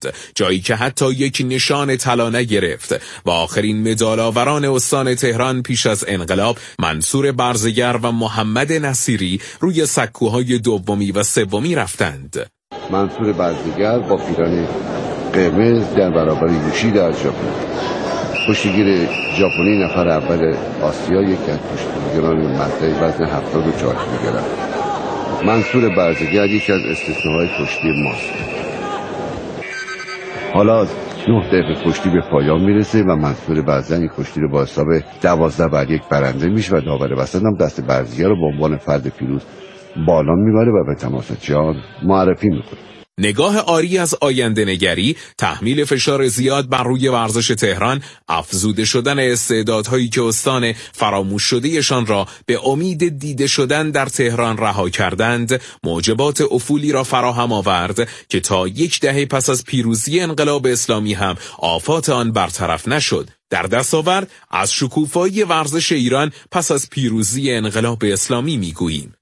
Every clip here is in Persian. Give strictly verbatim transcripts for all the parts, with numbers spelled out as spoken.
جایی که حتی یک نشان طلا نگرفت و آخرین مدال آوران استان تهران پیش از انقلاب منصور برزگر و محمد نصیری روی سکوهای دومی و سومی رفتند. منصور برزگر با پیران قرمز در برابر یوشیدا از ژاپن، کشتیگیر ژاپنی نفر اول آسیا، یکی از کشتیگیران مدعی وزن هفتاد و چهار کیلوگرم. منصور برزگر یکی از استثناهای کشتی ماست. حالا نه دقیقه کشتی به پایان میرسه و منصور برزگر این کشتی رو با حساب دوازده بر یک برنده میشه و داور وسط هم دست برزگر رو به عنوان فرد پیروز بالا میبره و به تماشاچیان معرفی میکنه. نگاه عاری از آینده نگری، تحمیل فشار زیاد بر روی ورزش تهران، افزوده شدن استعدادهایی که استان فراموش شدهشان را به امید دیده شدن در تهران رها کردند، موجبات افولی را فراهم آورد که تا یک دهه پس از پیروزی انقلاب اسلامی هم آفات آن برطرف نشد. در دستاورد از شکوفایی ورزش ایران پس از پیروزی انقلاب اسلامی میگوییم.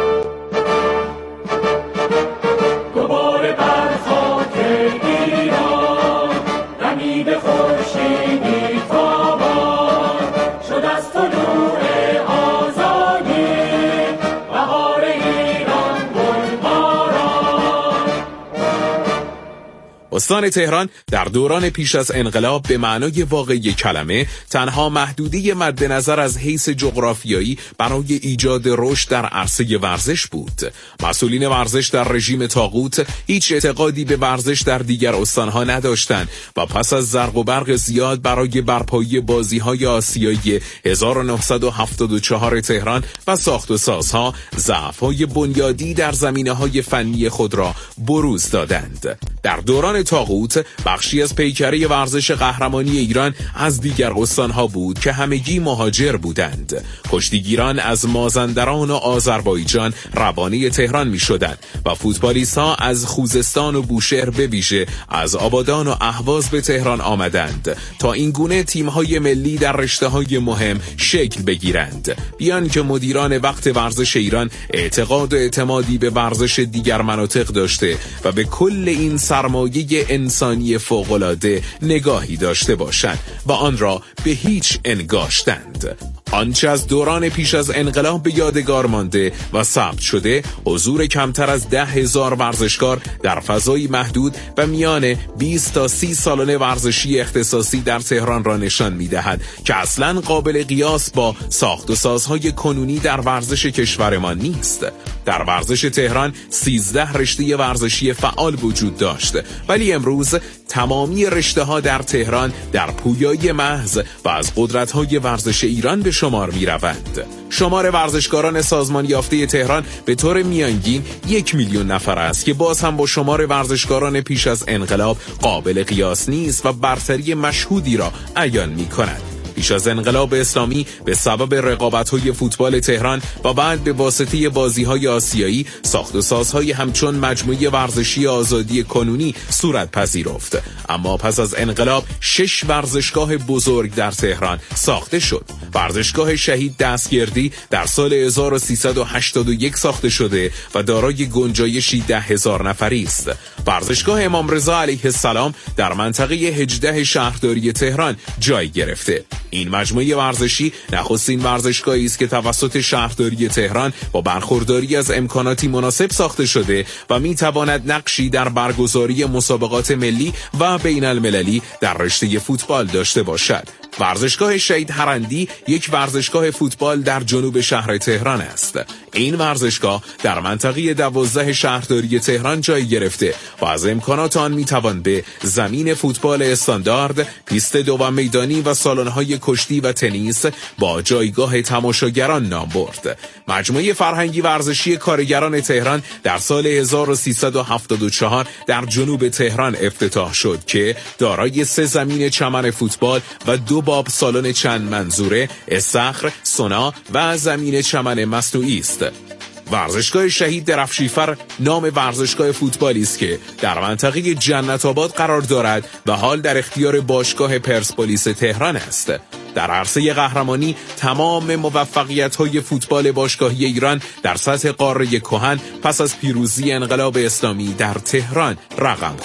استان تهران در دوران پیش از انقلاب به معنای واقعی کلمه تنها محدوده مد نظر از حیث جغرافیایی برای ایجاد رشد در عرصه ورزش بود. مسئولین ورزش در رژیم طاغوت هیچ اعتقادی به ورزش در دیگر استانها نداشتند و پس از زرق و برق زیاد برای برپایی بازی‌های آسیایی هزار و نهصد و هفتاد و چهار تهران و ساخت و سازها ضعف‌های بنیادی در زمینه‌های فنی خود را بروز دادند. در دوران طاغوت بخشی از پیکره ورزش قهرمانی ایران از دیگر استانها بود که همگی مهاجر بودند. کشتیگیران از مازندران و آذربایجان روانه تهران می شدند و فوتبالیست‌ها از خوزستان و بوشهر به ویژه از آبادان و اهواز به تهران آمدند تا این گونه تیم‌های ملی در رشته‌های مهم شکل بگیرند، بیان که مدیران وقت ورزش ایران اعتقاد و اعتمادی به ورزش دیگر مناطق داشته و به کل این سرمایه انسانی فوق‌العاده نگاهی داشته باشند و آن را به هیچ انگاشتند. آنچه از دوران پیش از انقلاب به یادگار مانده و ثبت شده، حضور کمتر از ده هزار ورزشکار در فضای محدود و میان بیست تا سی سالن ورزشی اختصاصی در تهران را نشان می‌دهد که اصلاً قابل قیاس با ساخت و سازهای کنونی در ورزش کشورمان نیست. در ورزش تهران سیزده رشته ورزشی فعال وجود داشت، ولی امروز تمامی رشته‌ها در تهران در پویایی محض و از قدرت‌های ورزش ایران به شمار می‌روند. شمار ورزشکاران سازمان یافته تهران به طور میانگین یک میلیون نفر است که باز هم با شمار ورزشکاران پیش از انقلاب قابل قیاس نیست و برتری مشهودی را عیان می‌کند. پیش از انقلاب اسلامی به سبب رقابت‌های فوتبال تهران و بعد به واسطه بازی‌های آسیایی ساخت و سازهای همچون مجموعه ورزشی آزادی کنونی صورت پذیرفت، اما پس از انقلاب شش ورزشگاه بزرگ در تهران ساخته شد. ورزشگاه شهید دستگردی در سال هزار و سیصد و هشتاد و یک ساخته شده و دارای گنجایشی ده هزار نفری است. ورزشگاه امام رضا علیه السلام در منطقه هجده شهرداری تهران جای گرفته. این مجموعه ورزشی نخستین ورزشگاهی است که توسط شهرداری تهران با برخورداری از امکاناتی مناسب ساخته شده و میتواند نقشی در برگزاری مسابقات ملی و بین المللی در رشته فوتبال داشته باشد. ورزشگاه شهید هرندی یک ورزشگاه فوتبال در جنوب شهر تهران است. این ورزشگاه در منطقه دوازده شهرداری تهران جای گرفته و از امکانات آن میتوان به زمین فوتبال استاندارد، پیست دوم میدانی و سالن‌های کشتی و تنیس با جایگاه تماشاگران نام برد. مجموعه فرهنگی ورزشی کارگران تهران در سال هزار و سیصد و هفتاد و چهار در جنوب تهران افتتاح شد که دارای سه زمین چمن فوتبال و دو باب سالن چند منظوره، استخر، سونا و زمین چمن مصنوعی است. ورزشگاه شهید درفشیفر نام ورزشگاه فوتبالی است که در منطقه جنت آباد قرار دارد و حال در اختیار باشگاه پرسپولیس تهران است. در عرصه قهرمانی تمام موفقیت‌های فوتبال باشگاهی ایران در سطح قاره کهن پس از پیروزی انقلاب اسلامی در تهران رقم خورد.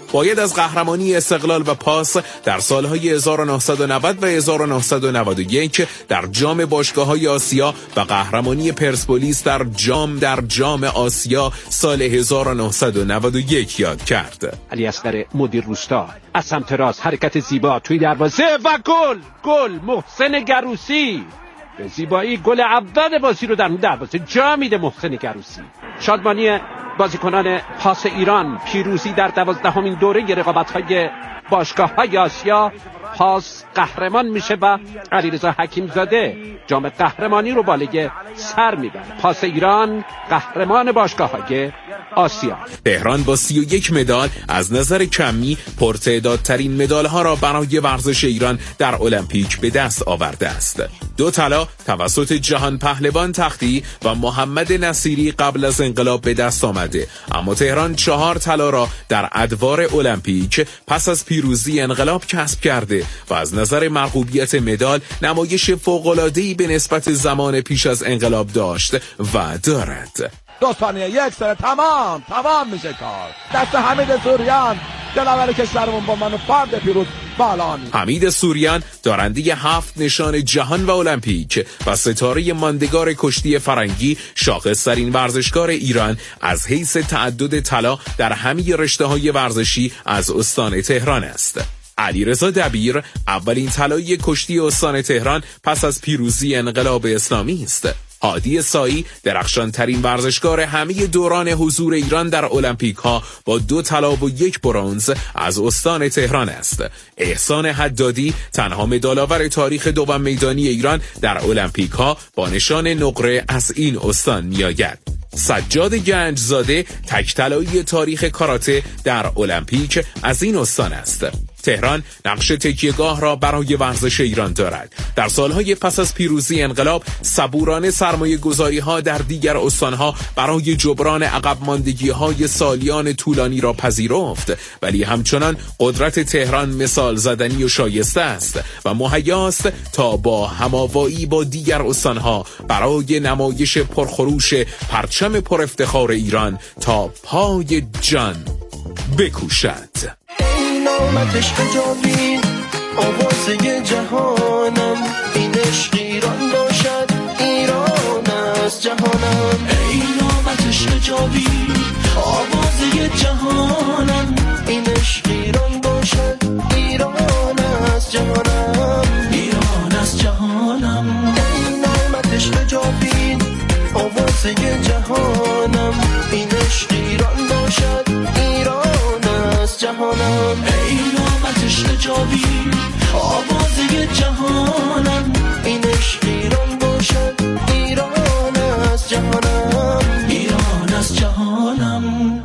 باید از قهرمانی استقلال و پاس در سالهای هزار و نهصد و نود و هزار و نهصد و نود و یک در جام باشگاه‌های آسیا و قهرمانی پرسپولیس در جام در جام آسیا سال هزار و نهصد و نود و یک یاد کرد. علی اصغر مدیر روستا از سمت راست حرکت زیبا توی دروازه و گل گل محسن گروسی به زیبایی گل اول بازی رو در دروازه جا میده. محسن گروسی شادمانی بازیکنان پاس ایران، پیروزی در دوازدهمین دوره رقابت‌های باشگاه‌های آسیا، پاس قهرمان میشه و علیرضا حکیمزاده جام قهرمانی رو بالای سر میبره. پاس ایران قهرمان باشگاه‌های آسیا. تهران با سی و یک مدال از نظر کمی پرتعدادترین مدال‌ها را برای ورزش ایران در المپیک به دست آورده است. دو طلا توسط جهان پهلوان تختی و محمد نصیری قبل از انقلاب به دست آمده، اما تهران چهار طلا را در ادوار المپیک پس از پیروزی انقلاب کسب کرده و از نظر مرغوبیت مدال نمایش فوق‌العاده‌ای به نسبت زمان پیش از انقلاب داشت و دارد. دو ثانیه یک سره تمام تمام میشه کار. دست حمید سوریان دلاور کشورمون با منو فرد پیروز بالان. حمید سوریان دارنده هفت نشان جهان و المپیک و ستاره ماندگار کشتی فرنگی، شاخص‌ترین ورزشکار ایران از حیث تعدد طلا در همه رشته‌های ورزشی از استان تهران است. علیرضا دبیر اولین طلای کشتی استان تهران پس از پیروزی انقلاب اسلامی است. هادی سایی درخشان ترین ورزشکار همه دوران حضور ایران در المپیک ها با دو طلا و یک برنز از استان تهران است. احسان حدادی تنها مدال‌آور تاریخ دوم میدانی ایران در المپیک ها با نشان نقره از این استان میآید. سجاد گنجزاده تک طلایی تاریخ کاراته در المپیک از این استان است. تهران نقش تکیه‌گاه را برای ورزش ایران دارد. در سالهای پس از پیروزی انقلاب صبورانه سرمایه گذاری ها در دیگر استانها برای جبران عقب ماندگی های سالیان طولانی را پذیرفت، ولی همچنان قدرت تهران مثال زدنی و شایسته است و مهیاست تا با هماوایی با دیگر استانها برای نمایش پرخروش پرچم پر افتخار ایران تا پای جان بکوشد. نامتش حجابی آوازه جهانم، این عشق ایران باشد، ایران از جهانم. ای نامتش حجابی آوازه جهانم، این عشق ایران باشد، ایران از جهانم، ایران از جهانم. ای نامتش حجابی آوازه جهانم، این عشق ایران باشد، ایران از جهانم. ای نامتش حجابی آوازه جهانم، این عشق ایران باشد، ایران از جهانم، ایران از جهانم.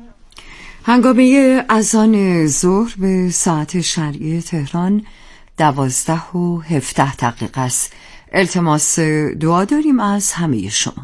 هنگامه اذان ظهر به ساعت شرعی تهران دوازده و هفده دقیقه است. التماس دعا داریم از همه شما.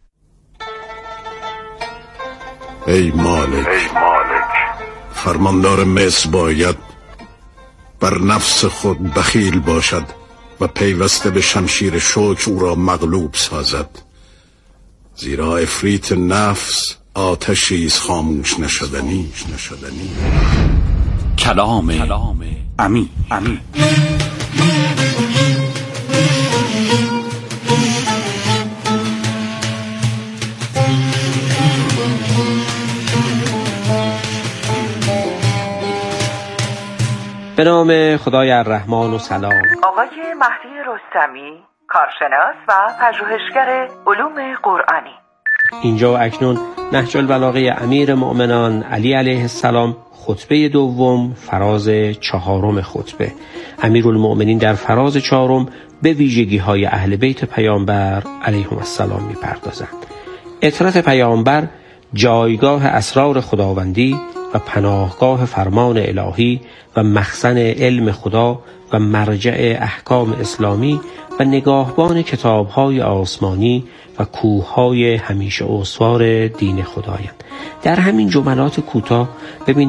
ای مالک, ای مالک فرماندار مصر باید بر نفس خود بخیل باشد و پیوسته به شمشیر شوک او را مغلوب سازد، زیرا افریت نفس آتشی است خاموش نشدنی. نشدنی. کلام امی امی به نام خدای الرحمن و سلام. آقای مهدی رستمی، کارشناس و پژوهشگر علوم قرآنی. اینجا و اکنون نهج البلاغه امیر مؤمنان علی علیه السلام، خطبه دوم، فراز چهارم خطبه. امیرالمؤمنین در فراز چهارم به ویژگی های اهل بیت پیامبر علیهم السلام میپردازند. اطرت پیامبر جایگاه اسرار خداوندی و پناهگاه فرمان الهی و مخزن علم خدا و مرجع احکام اسلامی و نگاهبان کتاب‌های آسمانی و کوه‌های همیشه استوار دین خدایند. در همین جملات کوتاه ببینیم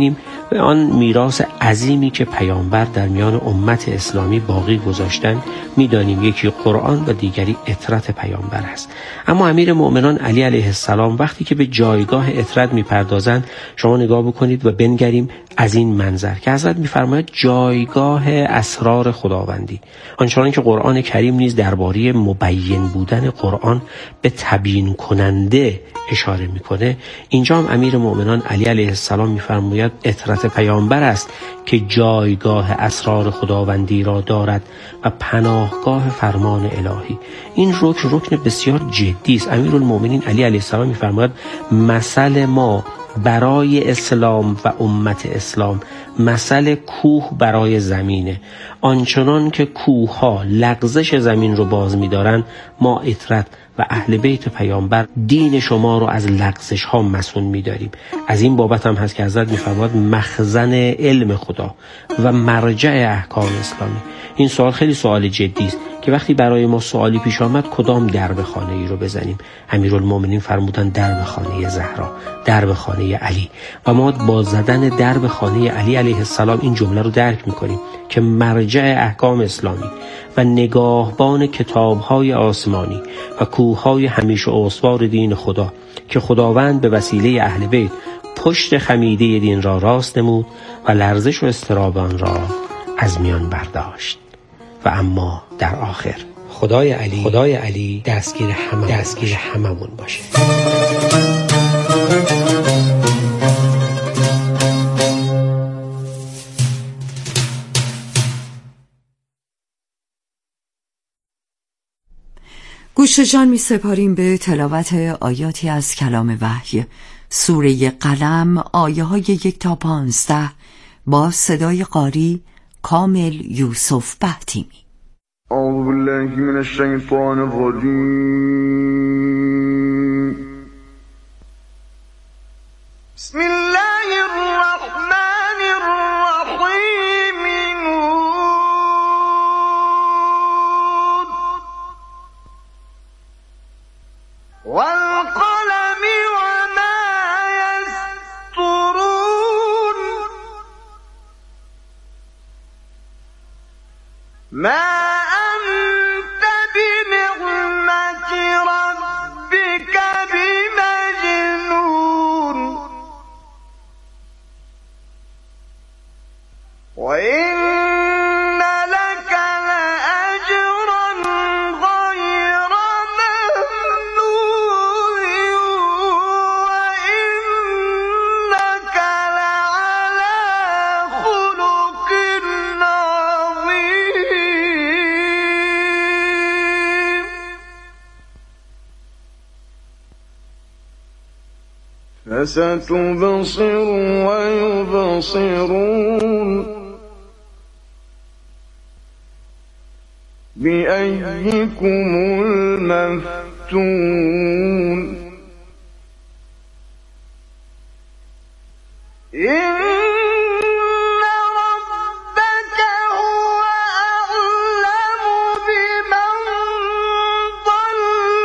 به آن میراث عظیمی که پیامبر در میان امت اسلامی باقی گذاشتن میدانیم یکی قرآن و دیگری اطرت پیامبر است. اما امیر مؤمنان علی علیه السلام وقتی که به جایگاه اطرت میپردازند، شما نگاه بکنید و بنگریم از این منظر که حضرت میفرماید جایگاه اسرار خداوندی، آنچنان که قرآن کریم نیز درباره مبین بودن قرآن به تبیین کننده اشاره میکنه، اینجا هم امیر مؤمنان علی علیه السلام میفرماید اطرت پیامبر است که جایگاه اسرار خداوندی را دارد و پناهگاه فرمان الهی. این رکن رکن بسیار جدی است. امیرالمؤمنین علی علیه السلام میفرماید مثل ما برای اسلام و امت اسلام مثل کوه برای زمینه. آنچنان که کوه ها لغزش زمین رو باز می‌دارند، ما اطرت و اهل بیت پیامبر دین شما رو از لغزش ها مسون می‌داریم. از این بابت هم هست که حضرت می‌فرماید مخزن علم خدا و مرجع احکام اسلامی. این سوال خیلی سوال جدی است که وقتی برای ما سوالی پیش آمد کدام درب خانه ای رو بزنیم. امیرالمومنین فرمودن درب خانه زهرا، درب خانه علی، و ما با زدن درب خانه علی علیه السلام این جمله رو درک می‌کنیم که مرجع احکام اسلامی و نگاهبان کتاب‌های آسمانی و کوه‌های همیشه استوار دین خدا که خداوند به وسیله اهل بیت پشت خمیده دین را راست نمود و لرزش و اضطراب آن را از میان برداشت. و اما در آخر خدای علی خدای علی دستگیر همه دستگیر هممون باشه. گوش جان می سپاریم به تلاوت آیاتی از کلام وحی، سوره قلم، آیه های یک تا پانزده، با صدای قاری کامل یوسف بهتیمی. اعوذ بالله من الشیطان الرجیم. بسم الله الرحمن الرحیم. نون والقلم وما يسطرون. ما أنت بنعمة ربك بمجنون. وإن لك لأجرا غير ممنون. وإنك لعلى خلق عظيم. فستبصر ويبصرون بأيكم المفتون. إن ربك هو أعلم بمن ضل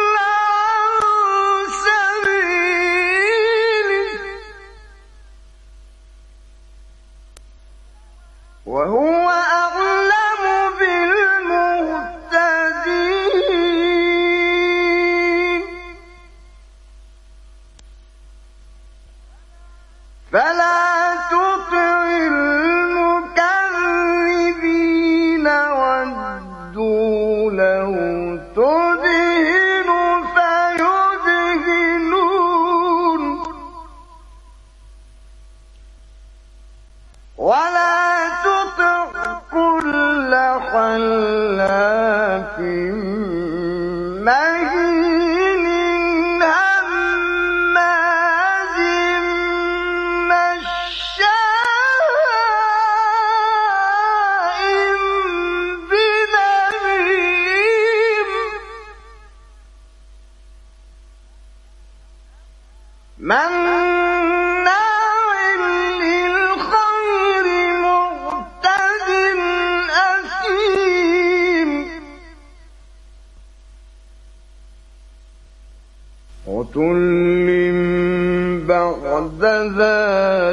عن سبيله وهو أعلم بالمهتدين. فلا تطع المكذبين ودوا لو تدهن فيدهنون. ولا تطع كل حلاف مهين هماز مشاء بنميم. مناع للخير معتد أثيم. عتل بعد ذلك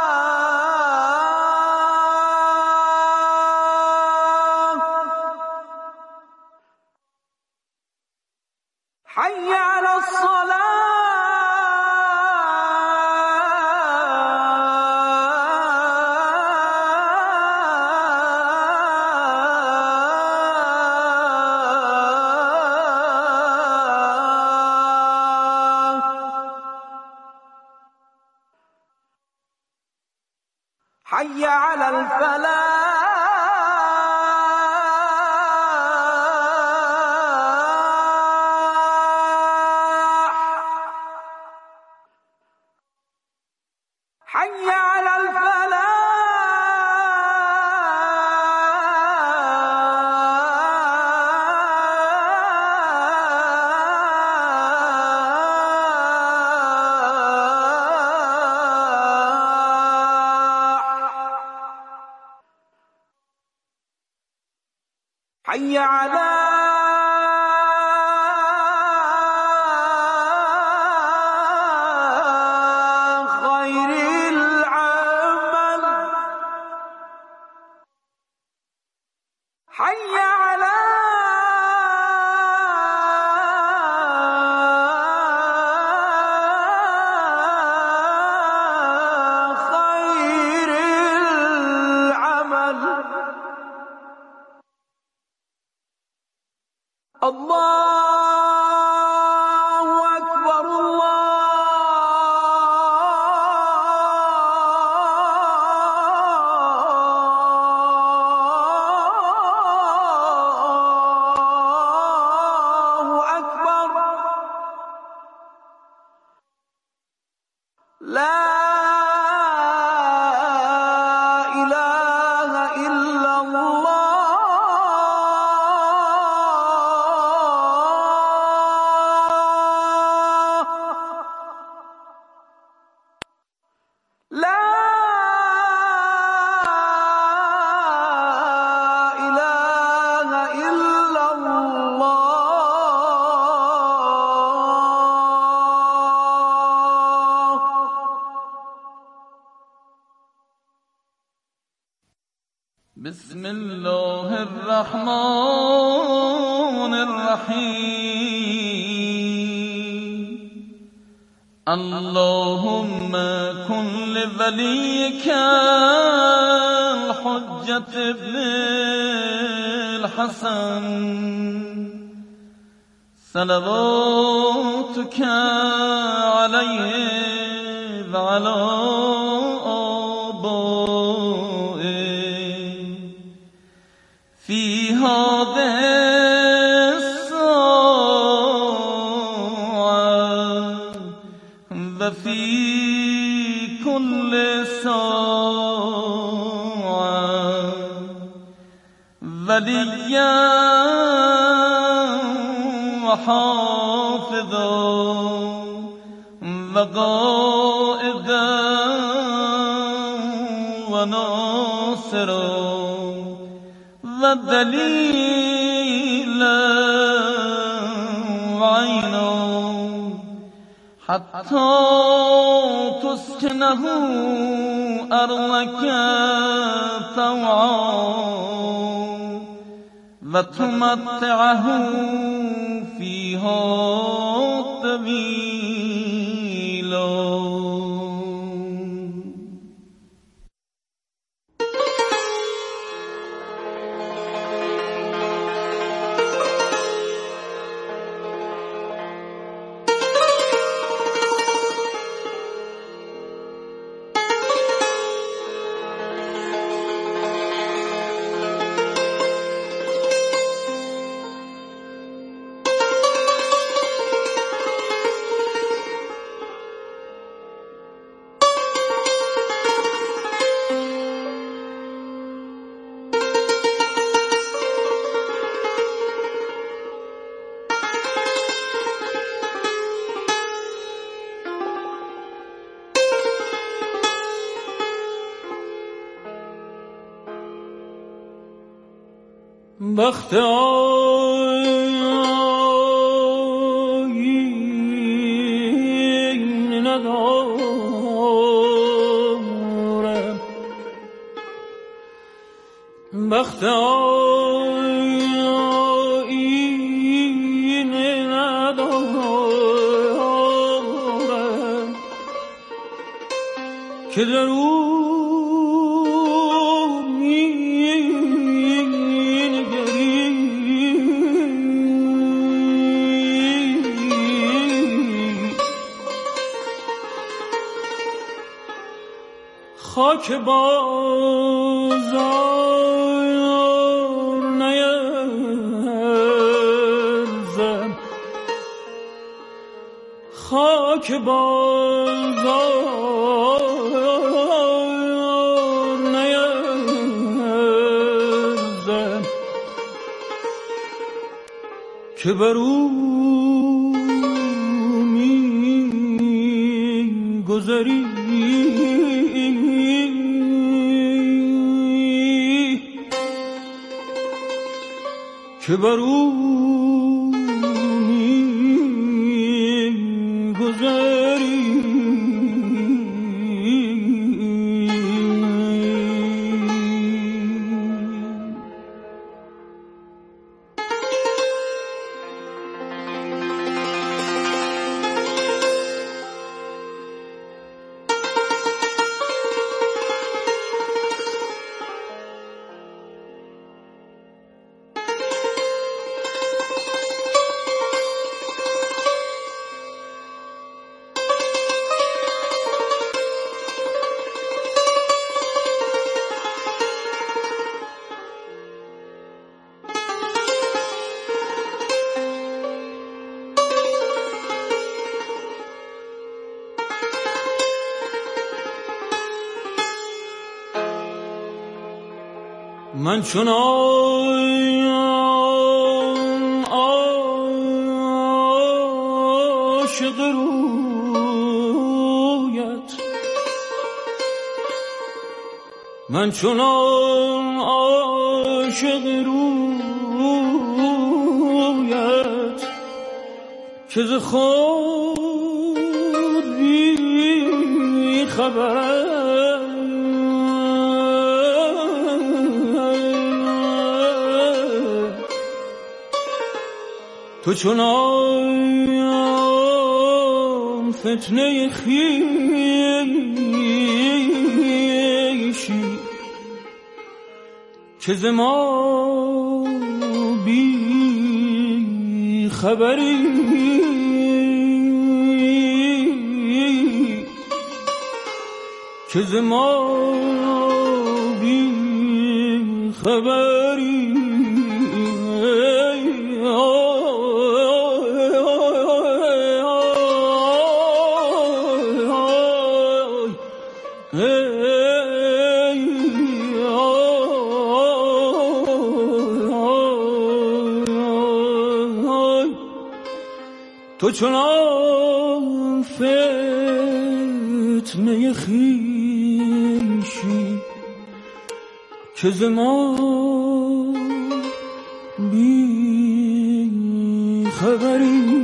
على الفلاح حي على الفلاح حي على حي على خير العمل الله أكبر الله أكبر لا إله إلا الله لا إله إلا الله. بسم الله الرحمن الرحيم. اللهم كن لوليك الحجة ابن الحسن صلواتك عليه وعلى آبائه في هذه الساعة وفي كل ساعة وليا وحافظا وقائدا وناصرا ودليلا وعينا حتى تسكنه أرضك طوعا وتمتعه فيها طويلا. بخت آیین ندارم، بخت آیین ندارم که در او خاک خاک بازار نیرزم، خاک بازار نیرزم که بر او می گذری که بر او می گذری. من چنان عاشق رویت، من چنان عاشق رویت که ز خود بی خبرم، تو چنان فتنه خویشی که ز ما بی خبری، که ز ما بی خبری. تو چنان فتنه خویشی که ز ما بی خبری.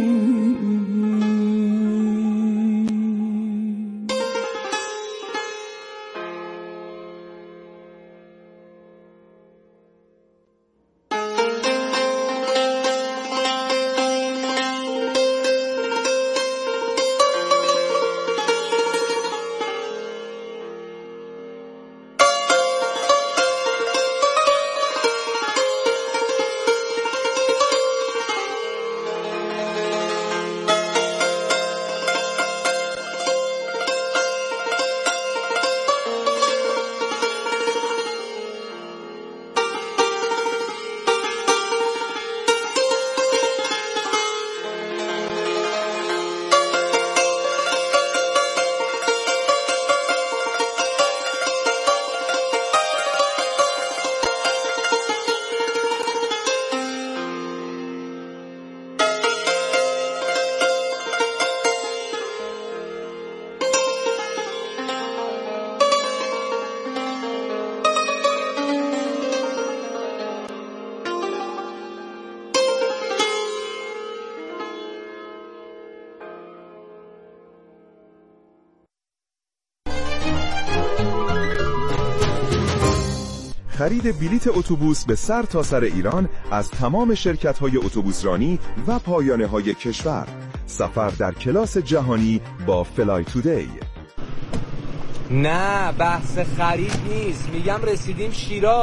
خرید بلیت اتوبوس به سر تا سر ایران از تمام شرکت‌های اتوبوسرانی و پایانه‌های کشور. سفر در کلاس جهانی با فلای تودی. نه بحث خرید نیست، میگم رسیدیم شیراز.